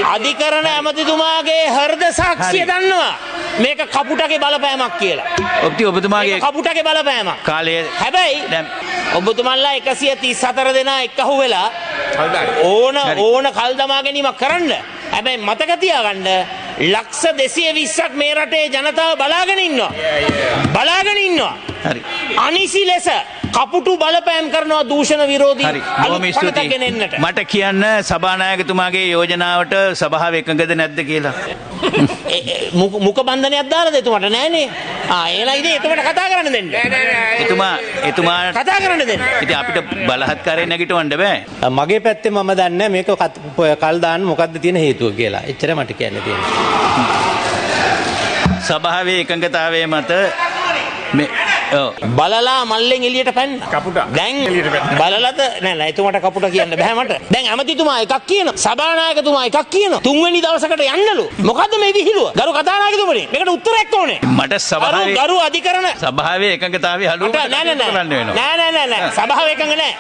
අධිකරණ ඇමතිතුමාගේ හෘද සාක්ෂිය දන්නවා. මේක කපුටගේ බලපෑමක් කියලා. ඔබතුමාගේ කපුටගේ බලපෑමක්. කාලය හැබැයි ඔබතුමන්ලා 134 දෙනා එක්කහුව වෙලා ඕන කල් දමා ගැනීමක් කරන්න. හැබැයි මතක තියාගන්න ලක්ෂ 220ක් මේ රටේ ජනතාව බලාගෙන ඉන්නවා. බලාගෙන ඉන්නවා. හරි. අනිසි ලෙස කපුටු බලපෑම් කරනවා දූෂණ විරෝධී අලුත් මට කියන්න සභානායකතුමාගේ යෝජනාවට සභාව එකඟද නැද්ද කියලා. මුඛ බන්ධනයක් දාලාද එතුමාට නෑනේ. එහෙනම් ඉතින් එතුමාට කතා කරන්න දෙන්න. එතුමා කතා කරන්න දෙන්න. ඉතින් අපිට බලහත්කාරයෙන් නැගිටවන්න බෑ. මගේ පැත්තේ මම දන්නේ මේක කල් දාන්න මොකද්ද තියෙන හේතුව කියලා. එච්චර මට කියන්න තියෙනවා. සභාවේ එකඟතාවයේ මත බලලා මල්ලෙන් එළියට පැන්න. කපුටා. දැන් බලලද නෑ එතුමාට කපුටා කියන්න බෑ මට. දැන් ඇමතිතුමා එකක් කියනවා. සභානායකතුමා එකක් කියනවා. තුන්වෙනි දවසකට යන්නලු. මොකද්ද මේ විහිළුව? ගරු කතානායකතුමනි මේකට උත්තරයක් ඕනේ. මට සභාවේ ගරු අධිකරණ සභාවේ එකඟතාවය හලුවට කරන්න වෙනවා. නෑ සභාව එකඟ නෑ.